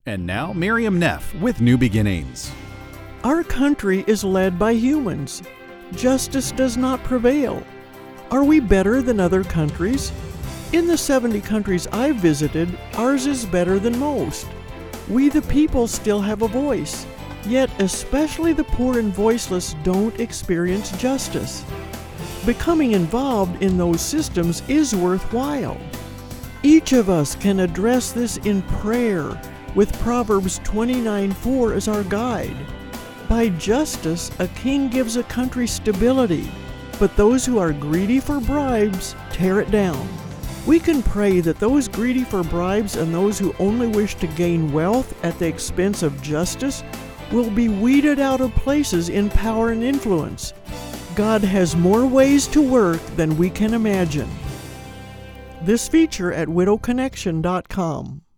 And now, Miriam Neff with New Beginnings. Our country is led by humans. Justice does not prevail. Are we better than other countries? In the 70 countries I've visited, ours is better than most. We the people still have a voice, yet especially the poor and voiceless don't experience justice. Becoming involved in those systems is worthwhile. Each of us can address this in prayer, with Proverbs 29:4 as our guide. By justice, a king gives a country stability, but those who are greedy for bribes tear it down. We can pray that those greedy for bribes and those who only wish to gain wealth at the expense of justice will be weeded out of places in power and influence. God has more ways to work than we can imagine. This feature at widowconnection.com.